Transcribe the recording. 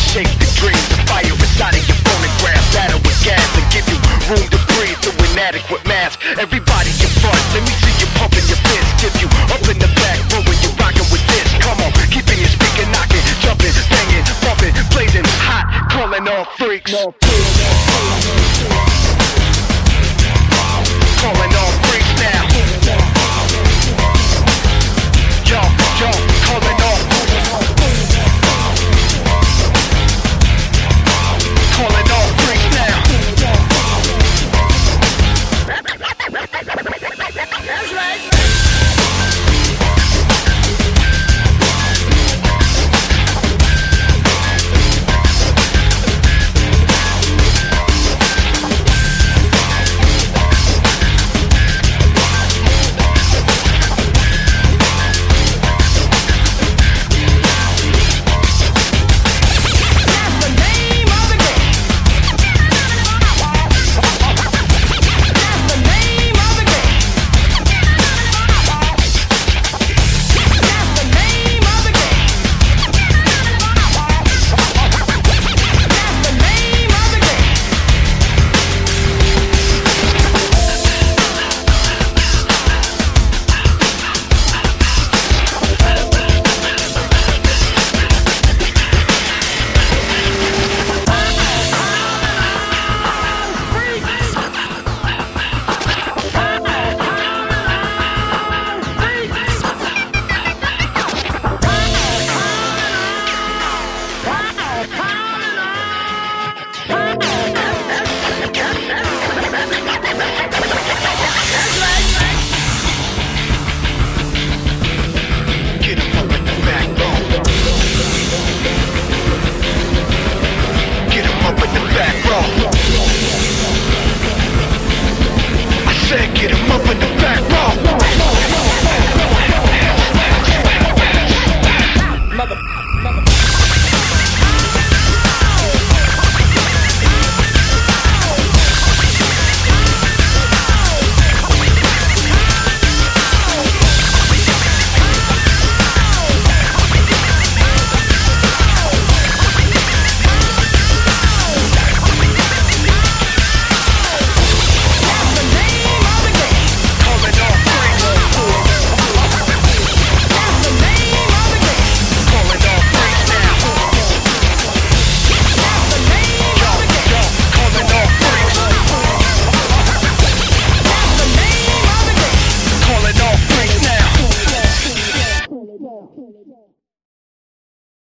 shake the dreams, the fire inside of your phonograph. Battle with gas and give you room to breathe through inadequate mask. Everybody in front, let me see you pumping your fist. Give you up in the back row when you're rocking with this. Come on, keeping your speaker knocking, jumping, banging, bumping, blazing hot, calling all freaks. Calling